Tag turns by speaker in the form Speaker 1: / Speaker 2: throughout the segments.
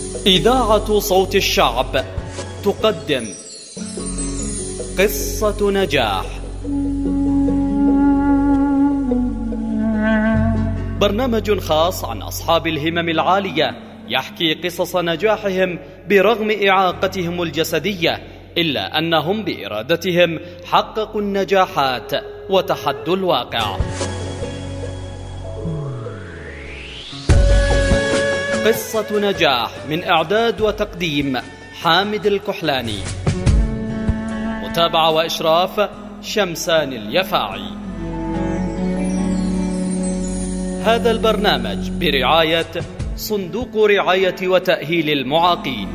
Speaker 1: إذاعة صوت الشعب تقدم قصة نجاح، برنامج خاص عن أصحاب الهمم العالية يحكي قصص نجاحهم برغم إعاقتهم الجسدية، إلا أنهم بإرادتهم حققوا النجاحات وتحدوا الواقع. قصة نجاح من إعداد وتقديم حامد الكحلاني، متابعة وإشراف شمسان اليفاعي. هذا البرنامج برعاية صندوق رعاية وتأهيل المعاقين.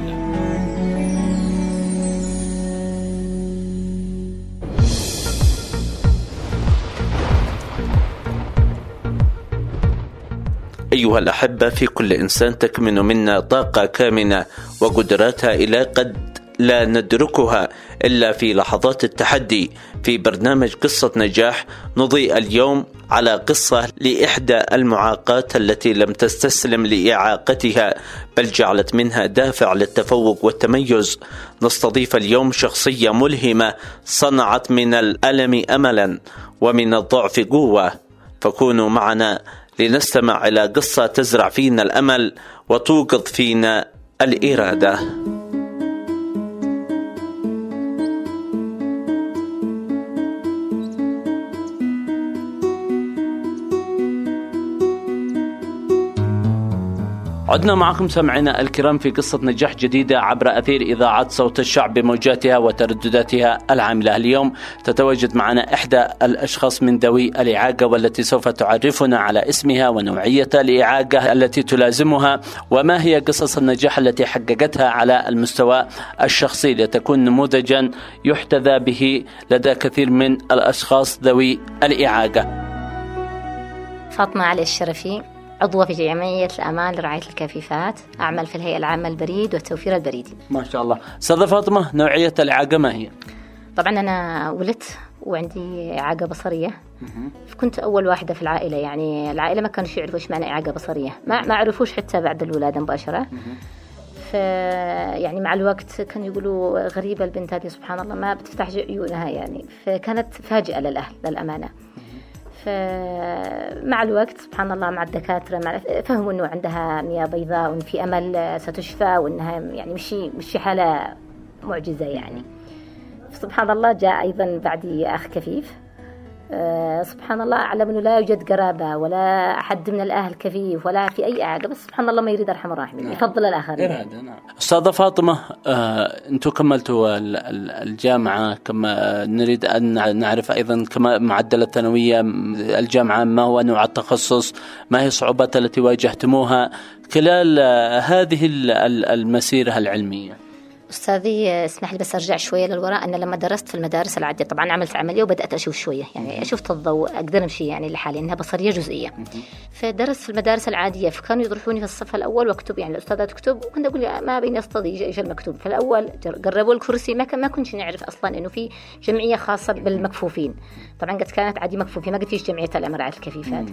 Speaker 2: أيها الأحبة، في كل إنسان تكمن منا طاقة كامنة وقدراتها إلى قد لا ندركها إلا في لحظات التحدي. في برنامج قصة نجاح نضيء اليوم على قصة لإحدى المعاقات التي لم تستسلم لإعاقتها، بل جعلت منها دافع للتفوق والتميز. نستضيف اليوم شخصية ملهمة صنعت من الألم أملا ومن الضعف قوة، فكونوا معنا لنستمع إلى قصة تزرع فينا الأمل وتوقظ فينا الإرادة. عدنا معكم سمعنا الكرام في قصة نجاح جديدة عبر أثير إذاعة صوت الشعب بموجاتها وتردداتها العاملة. اليوم تتواجد معنا إحدى الأشخاص من ذوي الإعاقة، والتي سوف تعرفنا على اسمها ونوعية الإعاقة التي تلازمها، وما هي قصص النجاح التي حققتها على المستوى الشخصي، لتكون نموذجا يحتذى به لدى كثير من الأشخاص ذوي الإعاقة.
Speaker 3: فاطمة علي الشرفي، عضوة في جمعية الأمان لرعاية الكفيفات، أعمل في الهيئة العامة للبريد والتوفير البريدي.
Speaker 2: ما شاء الله. أستاذة فاطمة، نوعية الإعاقة ما هي؟
Speaker 3: طبعا أنا ولدت وعندي إعاقة بصرية، كنت أول واحدة في العائلة، يعني العائلة ما كانوا يعرفوا إيش معنى إعاقة بصرية، ما عرفوش حتى بعد الولادة مباشرة. يعني مع الوقت كانوا يقولوا غريبة البنت هذه، سبحان الله ما بتفتح عيونها يعني، فكانت فاجئة للأهل للأمانة. فمع الوقت سبحان الله مع الدكاترة فهموا أنه عندها مياه بيضاء وأن في أمل ستشفى، وأنها يعني مش حالة معجزة يعني. سبحان الله جاء أيضا بعدي أخ كفيف، سبحان الله أعلم أنه لا يوجد قرابة ولا أحد من الأهل كفيف ولا في أي إعاقة، بس سبحان الله ما يريد أرحم الراحمين، يفضل الآخرين.
Speaker 2: نعم. أستاذة فاطمة، أنتم كملتوا الجامعة، كما نريد أن نعرف أيضا كما معدل الثانوية الجامعة، ما هو نوع التخصص، ما هي الصعوبات التي واجهتموها خلال هذه المسيرة العلمية؟
Speaker 3: أستاذي اسمح لي بس أرجع شوية للوراء. أنا لما درست في المدارس العادية طبعا عملت عملية وبدأت أشوف شوية، يعني شفت الضوء أقدر أمشي يعني لحالي، إنها بصرية جزئية. فدرست في المدارس العادية، فكانوا يطرحوني في الصف الأول واكتب، يعني الأستاذة تكتب وكنت أقول ما بين أصطدي إيش المكتوب. في الأول قربوا الكرسي، ما كنتش نعرف أصلا إنه في جمعية خاصة بالمكفوفين. طبعا قد كانت عادي مكفوفين، ما قد فيش جمعية الأمراء الكفيفات.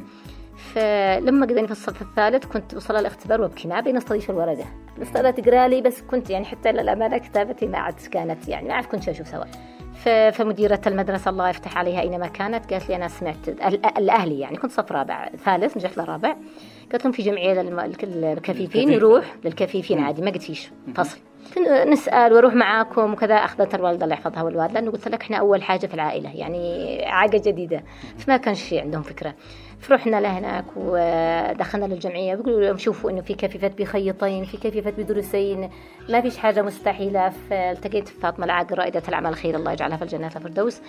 Speaker 3: فلما قدرني في الصف الثالث كنت وصل الاختبار وابكي، ما بين استضيف الورقة، الأستاذة تقرأ لي، بس كنت يعني حتى للأمانة كتابتي ما عاد كانت يعني ما عاد كنت أشوف سوا. فمديرة المدرسة الله يفتح عليها أينما كانت قالت لي أنا سمعت الأهلي، يعني كنت صف رابع ثالث نجحت لرابع، قالت لهم في جمعية للكفيفين يروح للكفيفين عادي، ما قلت فيش فصل. نسأل واروح معاكم وكذا. أخذت الوالدة الله يحفظها والوالد، لأنه قلت لك إحنا أول حاجة في العائلة يعني إعاقة جديدة، فما كانش في عندهم فكرة. فرحنا لهناك ودخلنا للجمعية، بيقولوا لهم شوفوا إنه في كفيفات بخيطين، في كفيفات بدرسين، ما فيش حاجة مستحيلة. فالتقيت فاطمة العاقل رائدة الأعمال الخير الله يجعلها في الجنة الفردوس،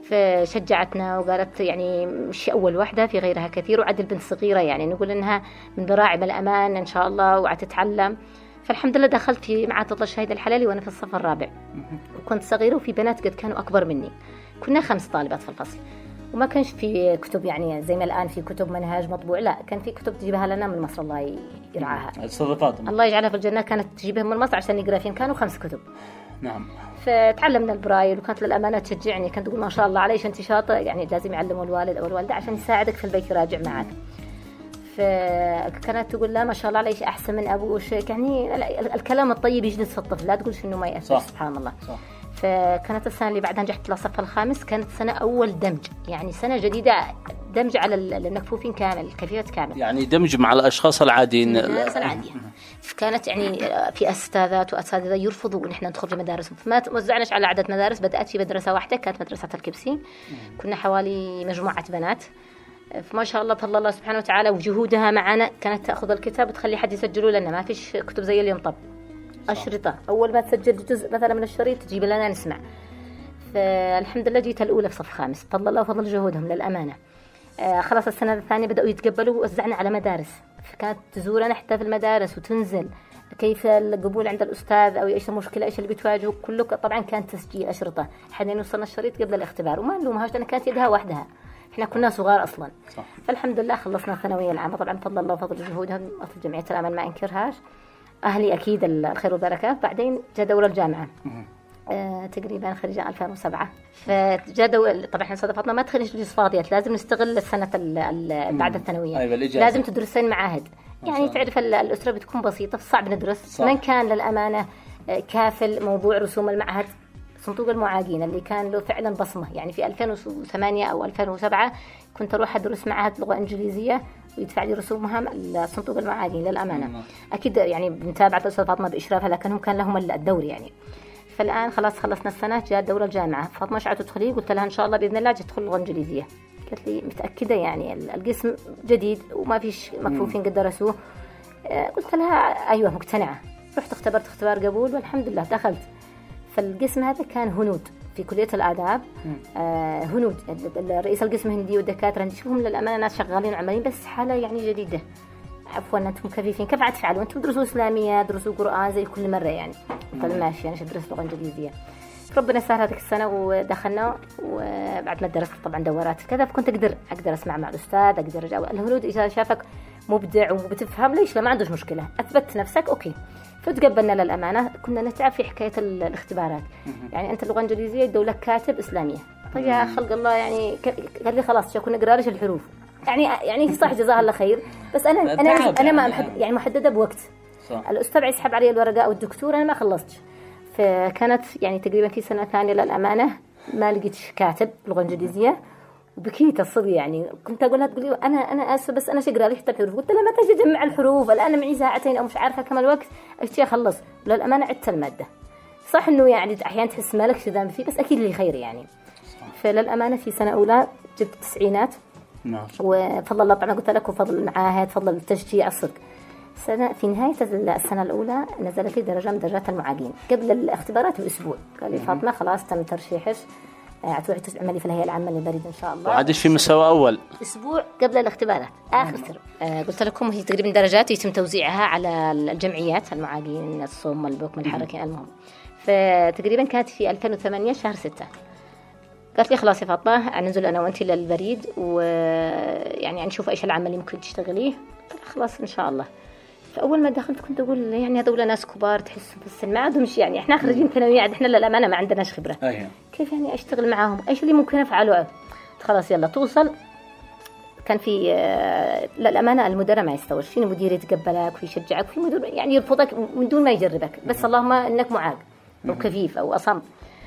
Speaker 3: فشجعتنا وقالت يعني مش أول واحدة، في غيرها كثير، وعد البنت صغيرة يعني نقول إنها من براعم الأمان إن شاء الله وعتتعلم. فالحمد لله دخلت في معهد الله الشهيد الحلالي وأنا في الصف الرابع، وكنت صغيرة وفي بنات قد كانوا أكبر مني، كنا 5 طالبات في الفصل، وما كانش في كتب يعني زي ما الآن في كتب منهاج مطبوع، لا كان في كتب تجيبها لنا من مصر الله يرعاها. الله يجعلها في الجنة، كانت تجيبها من مصر عشان نقرأ فين، كانوا 5 كتب.
Speaker 2: نعم.
Speaker 3: فتعلمنا البرايل، وكانت للأمانة تشجعني، كانت تقول ما شاء الله عليش أنت شاطئ، يعني لازم يعلموا الوالد أو الوالدة عشان يساعدك في البيت يراجع معك. فكانت تقول لا ما شاء الله عليك أحسن من أبوش، يعني الكلام الطيب يجلس في الطفل، لا تقولش إنه ما يأثر. سبحان الله. صح. فكانت السنة اللي بعدها نجحت للصف الخامس، كانت سنة أول دمج، يعني سنة جديدة دمج على المكفوفين كامل، كفيفة كامل،
Speaker 2: يعني دمج مع الأشخاص العاديين.
Speaker 3: المدارس العادية. كانت يعني في أستاذات وأساتذة يرفضوا إن إحنا ندخل في مدارس، فما توزعناش على عدد مدارس. بدأت في مدرسة واحدة كانت مدرسة الكبسي، كنا حوالي مجموعة بنات، فما شاء الله فضل الله سبحانه وتعالى وجهودها معنا. كانت تأخذ الكتاب وتخلي حد يسجله لنا، ما فيش كتب زي اليوم. طب أشرطة، أول ما تسجل جزء مثلا من الشريط تجيب لنا نسمع. فالحمد لله جيت الأولى في صف خامس، فضل الله وفضل جهودهم للأمانة. خلاص السنة الثانية بدأوا يتقبلوا ووزعنا على مدارس، فكانت تزورنا حتى في المدارس وتنزل كيف القبول عند الأستاذ أو إيش المشكلة إيش اللي بتواجهه كله. طبعا كان تسجيل أشرطة حين وصلنا الشريط قبل الاختبار، وما نلومهاش لأن كانت يدها وحدها، إحنا كنا صغار أصلا. صح. فالحمد لله خلصنا الثانوية العامة، طبعا فضل الله وفضل جهودهم أصل جمعية الأمل ما أنكرهاش، أهلي أكيد الخير والبركة. بعدين جاء دورة الجامعة تقريبا خريجة 2007، فجاء طبعا احنا صدفتنا ما تخرج جلوس فاضيات، لازم نستغل السنة بعد الثانوية. لازم تدرسين معاهد، يعني تعرف الأسرة بتكون بسيطة صعب ندرس. من كان للأمانة كافل موضوع رسوم المعهد صندوق المعاقين اللي كان له فعلا بصمة، يعني في 2008 أو 2007 كنت أروح أدرس معهد لغة إنجليزية ويدفع لي رسومها صندوق المعاقين للأمانة. أكيد يعني بنتابع الأستاذ فاطمة بإشرافها، لكنهم كان لهم الدور يعني. فالآن خلاص خلصنا السنة، جاء دورة الجامعة، فاطمة شعر تدخلي؟ قلت لها إن شاء الله بإذن الله تدخل لغة إنجليزية. قالت لي متأكدة؟ يعني القسم جديد وما فيش مكفوفين قد درسوه. قلت لها أيوة مقتنعة. رحت اختبرت اختبار قبول والحمد لله دخلت. فالقسم هذا كان هنود في كلية الآداب. هنود، رئيس القسم هندي والدكاترة هندي، شوفهم للأمانة ناس شغالين وعمالين، بس حالة يعني جديدة. عفوا أنتم كفيفين كيف عاد تفعلوا؟ أنتم درسوا إسلامية، درسوا قرآن زي كل مرة يعني. فماشي أنا درست لغة إنجليزية. ربنا سهل هذيك السنة ودخلنا، وبعد ما درست طبعا دورات كذا، فكنت أقدر أسمع مع الأستاذ، أقدر أجاوب. الهنود إذا شافك مبدع وبتفهم ليش ما عندوش مشكلة، أثبت نفسك أوكي، فتقبلنا للأمانة. كنا نتعب في حكاية الاختبارات، يعني أنت اللغة الإنجليزية يدوا لك كاتب إسلامية، طيب يا خلق الله يعني قال لي خلاص شو كنا نقرأ ليش الحروف، يعني صح جزاها الله خير، بس أنا ما يعني محددة بوقت. صح. الأستاذ يسحب علي الورقة أو الدكتور أنا ما خلصتش. فكانت يعني تقريبا في سنة ثانية للأمانة ما لقيتش كاتب لغة إنجليزية، وبكيت الصدق يعني. كنت أقول لها تقول لي أنا آسفة بس أنا شقرأ لي حتى الحروف. قلت لها ما تجي أجمع الحروف الآن معي ساعتين أو مش عارفة كم الوقت أشتي أخلص. وللأمانة عدت المادة، صح إنه يعني أحيانا تحس مالك شو ذنب فيه، بس أكيد لي خير يعني. فللأمانة في سنة أولى جبت 90. وفضل الله طبعا قلت لك وفضل المعاهد فضل التشجيع الصدق. في نهاية السنة الأولى نزلت لي درجة من درجات المعاقين قبل الاختبارات بأسبوع. قال لي فاطمة خلاص تم ترشيحك، هتروحي تعملي في الهيئة العامة للبريد إن شاء الله.
Speaker 2: وعادش في مستوى أول
Speaker 3: أسبوع قبل الاختبارات آخر ترم. قلت لكم هي تقريبا درجات يتم توزيعها على الجمعيات المعاقين الصم البكم الحركي المهم. فتقريبا كانت في 2008 شهر 6. قالت لي خلاص يا فاطمة ننزل أنا وأنتي للبريد ويعني نشوف إيش العمل اللي ممكن تشتغليه. خلاص إن شاء الله. فأول ما دخلت كنت أقول يعني هذول ناس كبار تحس في السن ما عندهمش، يعني إحنا خريجين ثانوية عاد إحنا للأمانة ما عندناش خبرة. كيف يعني أشتغل معاهم؟ إيش اللي ممكن أفعله؟ خلاص يلا توصل. كان في للأمانة المدير ما يستوعب، في مدير يتقبلك ويشجعك، في مدير يعني يرفضك من دون ما يجربك، بس اللهم إنك معاق أو كفيف أو أصم.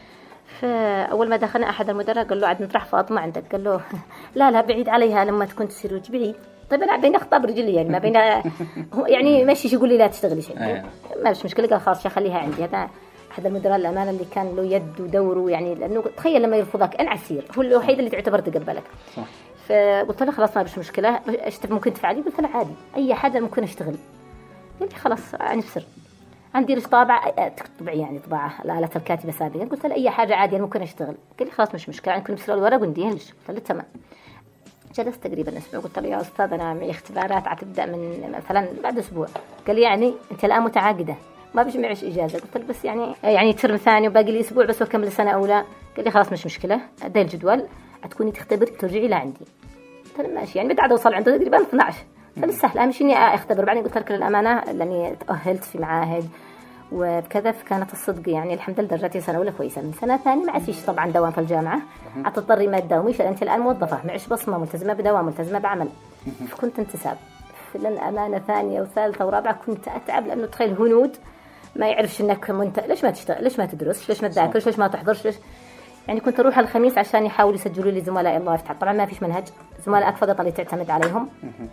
Speaker 3: فأول ما دخلنا أحد المدراء قال له عاد نطرح فاطمة عندك، قال له لا بعيد عليها لما تكون تسيروج بعيد. طيب أنا بين أخطاء برجلي يعني ما بين يعني ماشي يقول لي لا تشتغلي شيء ما فيش مشكلة. قال خلاص خليها عندي. هذا أحد المدراء الأمانة اللي كان له يد ودوره، يعني لأنه تخيل لما يرفضك أنا عسير هو الوحيد اللي تعتبر تقبلك. فقلت له خلاص ما فيش مشكلة ممكن تفعلي؟ قلت له عادي أي حاجة ممكن أشتغل. قال لي خلاص أنا بسر عندي ليش طابعة تطبع يعني طباعة الآلة الكاتبة سابقا. قلت له أي حاجة عادي ممكن أشتغل. قال لي خلاص مش مشكلة عندكم بسرعة الورق ونديها ليش. قلت له تمام. جلست تقريبا أسبوع. قلت له يا أستاذ أنا معي اختبارات هتبدأ من مثلا بعد أسبوع. قال لي يعني أنت الآن متعاقدة ما بيش معيش إجازة. قلت له بس يعني ترم ثاني وباقي لي أسبوع بس وأكمل سنة أولى. قال لي خلاص مش مشكلة أدي الجدول هتكوني تختبري ترجعي لعندي. قلت له ماشي يعني بعد أوصل عنده تقريبا 12. فلسه أهم شيء إني أختبر. بعدين قلت لك للأمانة لأني تأهلت في معاهد وبكذا، فكانت الصدق يعني الحمد لله درجتي سنة أولى كويسة. من سنة ثانية ما عسيش طبعا دوام في الجامعة، هتضطري ما تداوميش. أنت الآن موظفة معش بصمة، ملتزمة بدوام، ملتزمة بعمل، فكنت انتساب. فعلا أمانة ثانية وثالثة ورابعة كنت أتعب، لأنه تخيل هنود ما يعرفش إنك ليش ما تشتغل، ليش ما تدرس، ليش ما تذاكرش، ليش ما تحضرش، ليش يعني. كنت أروح الخميس عشان يحاولوا يسجلوا لي زملاء الله يفتح، طبعا ما فيش منهج، زملائك فقط اللي تعتمد عليهم.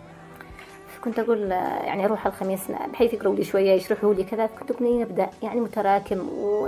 Speaker 3: كنت أقول يعني أروح الخميس بحيث يقرأوا لي شوية يشرحوا لي كذا. كنت أقول نبدأ يعني متراكم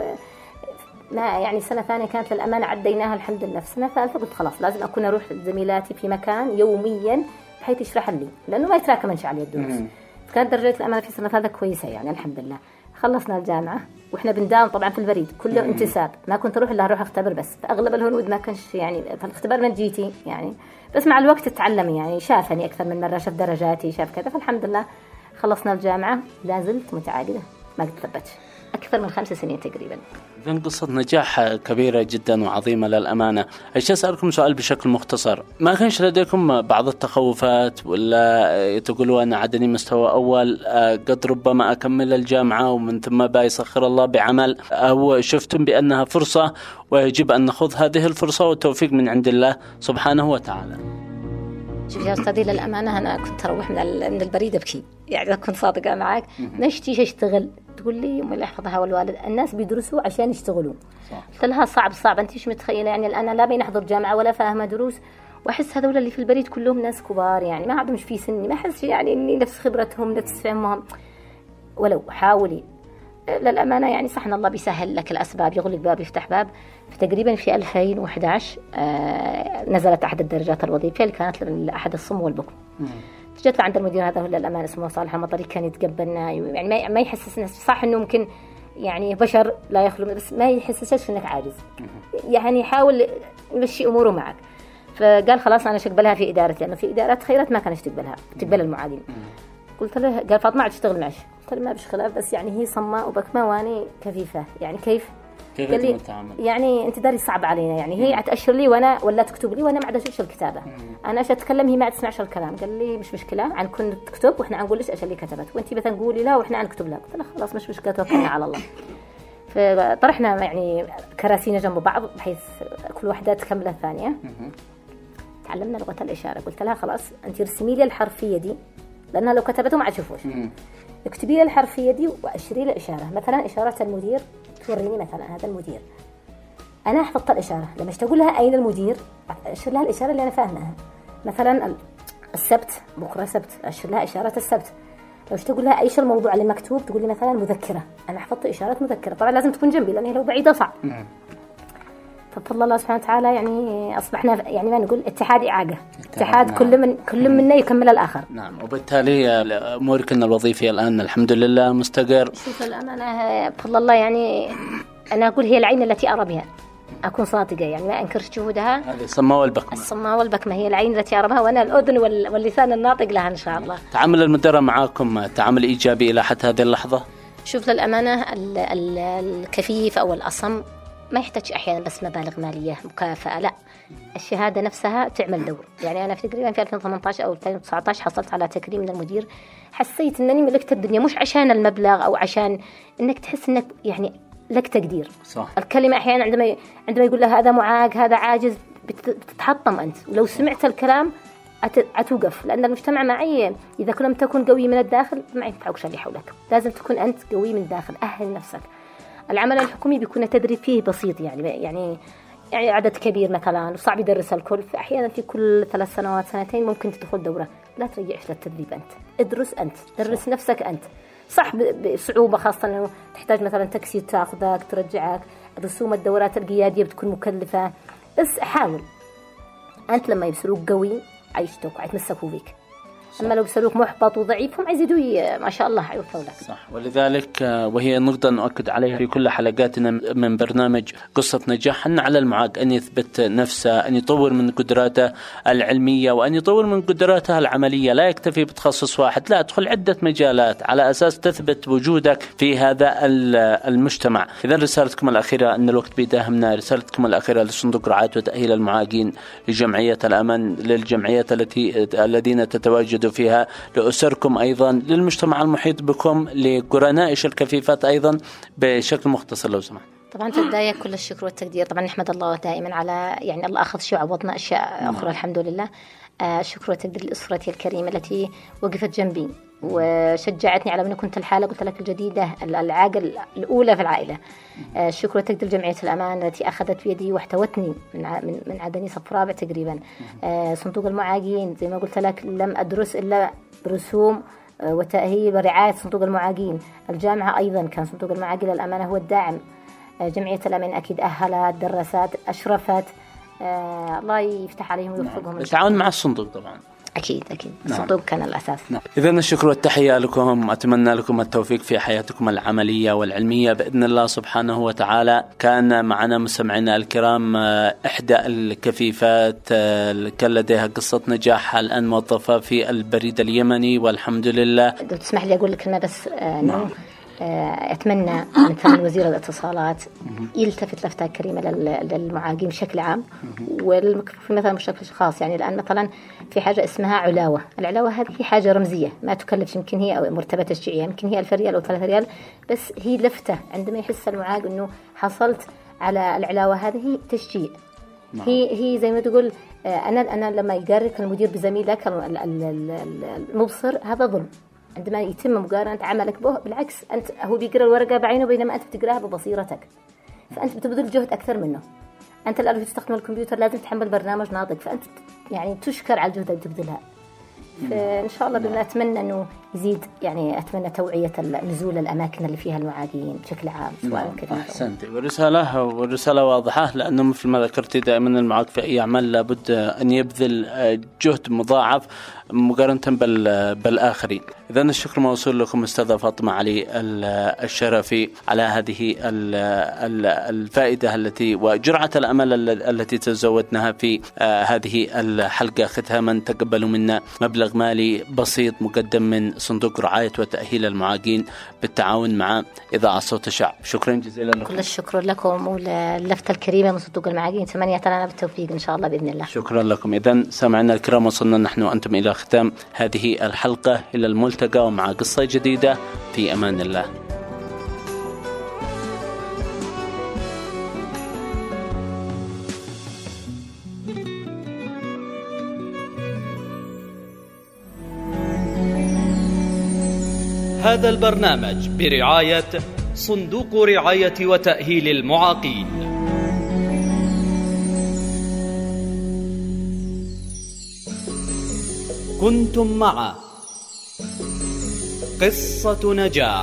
Speaker 3: ما يعني سنة ثانية كانت للأمانة عديناها الحمد لله. في سنة ثالثة قلت خلاص لازم أكون أروح زميلاتي في مكان يوميا بحيث يشرح لي، لأنه ما يتراكم إن علي الدروس. كانت درجة الأمانة في سنة ثالثة كويسة يعني الحمد لله. خلصنا الجامعة وإحنا بنداوم طبعا في البريد كله انتساب، ما كنت أروح إلا أروح أختبر بس. فأغلب الهنود ما كانش يعني فالاختبار من جيتي يعني، بس مع الوقت تتعلمي يعني. شافني أكثر من مرة، شاف درجاتي، شاف كذا، فالحمد لله خلصنا الجامعة. لا زلت متعاقدة ما قد ثبتش أكثر من 5 سنين تقريبا.
Speaker 2: إذن قصة نجاح كبيرة جدا وعظيمة للأمانة. أشياء أسألكم سؤال بشكل مختصر، ما كانش لديكم بعض التخوفات ولا تقولوا أنا عدني مستوى أول قد ربما أكمل الجامعة ومن ثم بيسخر الله بعمل، أو شفتم بأنها فرصة ويجب أن نأخذ هذه الفرصة والتوفيق من عند الله سبحانه وتعالى؟
Speaker 3: شوف يا أستاذي للأمانة أنا كنت أروح من البريد أبكي يعني، كنت صادقة معك. نشتي أشتغل، تقول لي أمي الله يحفظها والوالد الناس بيدرسوا عشان يشتغلوا. قلت لها صعب أنت مش متخيلة يعني الآن لا بين أحضر جامعة ولا فاهمة دروس، وأحس هذول اللي في البريد كلهم ناس كبار يعني ما عندهم في سني، ما أحس يعني إني نفس خبرتهم نفس فهمهم. ولو حاولي للأمانة يعني صحن الله بيسهل لك الأسباب، يغلق باب يفتح باب. فتقريبا في 2011 نزلت أحد الدرجات الوظيفية اللي كانت لأحد الصم والبكم. جت عند المدير هذا للأمانة اسمه صالح المطري، كان يتقبلنا يعني ما يحسسنا، صح إنه ممكن يعني بشر لا يخلو، بس ما يحسسش إنك عاجز يعني، يحاول يمشي أموره معك. فقال خلاص أنا شقبلها في إدارتي، لأنه في إدارات خيرات ما كانش تقبل المعادين. قلت له قال فاطمة عاد تشتغل معش. قلت له ما بش خلاف، بس يعني هي صماء وبكمة واني كفيفة يعني كيف قال لي يعني انت داري صعب علينا يعني، هي تأشر لي وانا ولا تكتب لي وانا ما عاد اشوفش الكتابة. انا ايش اتكلم هي ما تسمعش الكلام. قال لي مش مشكلة عن كن تكتب واحنا نقول لك ايش اللي كتبت، وانت مثلا قولي لا واحنا نكتب لها. قلت له خلاص مش مشكلة توكلنا على الله. فطرحنا يعني كراسينا جنب بعض بحيث كل واحدة تكمل الثانية. تعلمنا لغة الإشارة. قلت لها خلاص انت رسمي لي الحرفية دي، لأنها لو كتبته ما عتشوفوش. اكتبي لي الحرفية دي وأشري لي إشارة، مثلا إشارة المدير توريني مثلا هذا المدير. أنا حفظت الإشارة، لما تقول لها أين المدير أشر لها الإشارة اللي أنا فاهمها. مثلا السبت بكرة سبت أشر لها إشارة السبت. لو تقول لها أيش الموضوع اللي مكتوب تقول لي مثلا مذكرة، أنا حفظت إشارة مذكرة. طبعا لازم تكون جنبي لأنها لو بعيدة صعب. فبفضل الله سبحانه وتعالى يعني أصبحنا يعني ما نقول اتحاد إعاقة، اتحاد نعم. كل منا يكمل الآخر.
Speaker 2: نعم. وبالتالي أموركنا الوظيفية الآن الحمد لله مستقر.
Speaker 3: شوف الأمانة بفضل الله يعني أنا أقول هي العين التي أرى بها، أكون صادقة يعني ما أنكر جهودها.
Speaker 2: هذه الصماء والبكمة.
Speaker 3: الصماء والبكمة هي العين التي أرى بها، وأنا الأذن واللسان الناطق لها إن شاء الله.
Speaker 2: تعامل المدراء معكم تعامل إيجابي إلى حد هذه اللحظة؟
Speaker 3: شوف للأمانة الكفيف أو الأصم ما يحتاج أحيانا بس مبالغ مالية مكافأة، لا الشهادة نفسها تعمل دور. يعني أنا في تقريبا في 2018 أو 2019 حصلت على تكريم من المدير، حسيت أنني ملكت الدنيا، مش عشان المبلغ أو عشان أنك تحس أنك يعني لك تقدير. صح. الكلمة أحيانا عندما يقول لها هذا معاق هذا عاجز بتتحطم أنت، ولو سمعت الكلام أتوقف، لأن المجتمع معي إذا لم تكن قوي من الداخل ما ينفعك اللي حولك، لازم تكون أنت قوي من الداخل. أهل نفسك. العمل الحكومي بيكون التدريب فيه بسيط يعني عدد كبير مثلا وصعب يدرس الكل، فأحيانا في كل 3 سنوات 2 ممكن تدخل دورة. لا ترجعش للتدريب أنت، ادرس أنت، درس نفسك أنت. صح بصعوبة خاصة أنه تحتاج مثلا تاكسي تأخذك ترجعك، رسوم الدورات القيادية بتكون مكلفة، بس حاول أنت لما يبصروك قوي عيشتك ويتمسكوا بك. أما لو بسلوك محبط وضعيف هم عايزيدوا ما شاء الله حيوفوا لك.
Speaker 2: صح. ولذلك وهي نقطة نؤكد عليها في كل حلقاتنا من برنامج قصة نجاح، أن على المعاق أن يثبت نفسه، أن يطور من قدراته العلمية وأن يطور من قدراته العملية. لا يكتفي بتخصص واحد، لا أدخل عدة مجالات على أساس تثبت وجودك في هذا المجتمع. إذا رسالتكم الأخيرة أن الوقت بيداهمنا، رسالتكم الأخيرة لصندوق رعاية وتأهيل المعاقين، لجمعية الأمل، للجمعيات الذين تتواجدوا فيها، لأسركم أيضا، للمجتمع المحيط بكم، لقرنائش الكفيفات أيضا، بشكل مختصر لو سمحت.
Speaker 3: طبعا في البداية كل الشكر والتقدير، طبعا نحمد الله دائما على يعني الله أخذ شيء وعوضنا أشياء أخرى الحمد لله. شكر وتقدير لأسرتي الكريمة التي وقفت جنبي وشجعتني على أن كنت الحالة قلت لك الجديدة العاقل الأولى في العائلة. شكر وتقدير جمعية الأمان التي أخذت بيدي واحتوتني من عدني صف رابع تقريبا. صندوق المعاقين زي ما قلت لك لم أدرس إلا برسوم وتأهيل ورعاية صندوق المعاقين. الجامعة أيضا كان صندوق المعاقين للأمانة هو الداعم. جمعية الأمان أكيد أهلت درست أشرفت. الله يفتح عليهم ويوفقهم.
Speaker 2: التعاون مع الصندوق طبعا
Speaker 3: أكيد الصندوق كان الأساس.
Speaker 2: إذن الشكر والتحية لكم، أتمنى لكم التوفيق في حياتكم العملية والعلمية بإذن الله سبحانه وتعالى. كان معنا مستمعينا الكرام إحدى الكفيفات كان لديها قصة نجاح الآن موظفة في البريد اليمني والحمد لله.
Speaker 3: لو تسمح لي أقول لك كلمة بس أتمنى من ثمن وزير الاتصالات يلتفت لفتة كريمة للمعاقين بشكل عام والمكفوفين مثلا بشكل خاص. يعني الآن مثلا في حاجة اسمها علاوة. العلاوة هذه حاجة رمزية ما تكلف، يمكن هي أو مرتبة تشجيعية، يمكن هي 1000 ريال أو 3 ريال، بس هي لفتة عندما يحس المعاق أنه حصلت على العلاوة هذه تشجيع. هي زي ما تقول أنا لما يقارنك المدير بزميلك المبصر هذا ظلم. عندما يتم مقارنة عملك به بالعكس، أنت هو بيقرأ الورقة بعينه بينما أنت بتقرأها ببصيرتك، فأنت بتبذل جهد أكثر منه. أنت الآن تستخدم الكمبيوتر لازم تحمل برنامج ناطق، فأنت يعني تشكر على الجهد اللي تبذلها. فإن شاء الله بما أتمنى أنه يزيد، يعني أتمنى توعية نزول الأماكن اللي فيها المعاقين بشكل عام سواء كذا.
Speaker 2: أحسنتي، والرسالة واضحة، لأنه مثل ما ذكرتي دائما المعاق في أي عمل لابد أن يبذل جهد مضاعف مقارنة بالآخرين. إذن الشكر موصول لكم أستاذة فاطمة علي الشرفي على هذه الفائدة التي وجرعة الأمل التي تزودناها في هذه الحلقة. ختاما تقبلوا منا مبلغ مالي بسيط مقدم من صندوق رعاية وتأهيل المعاقين بالتعاون مع إذاعة صوت الشعب. شكرا جزيلا لكم.
Speaker 3: كل الشكر لكم واللفتة الكريمة من صندوق المعاقين. تمنيت لنا بالتوفيق إن شاء الله بإذن الله.
Speaker 2: شكرا لكم. إذن سامعنا الكرام وصلنا نحن وأنتم إلى ختام هذه الحلقة، إلى الملتقى ومع قصة جديدة في أمان الله.
Speaker 1: هذا البرنامج برعاية صندوق رعاية وتأهيل المعاقين. كنتم مع قصة نجاح.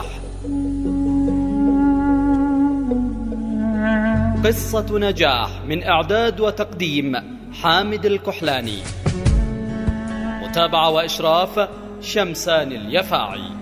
Speaker 1: قصة نجاح من إعداد وتقديم حامد الكحلاني، متابعة وإشراف شمسان اليفاعي.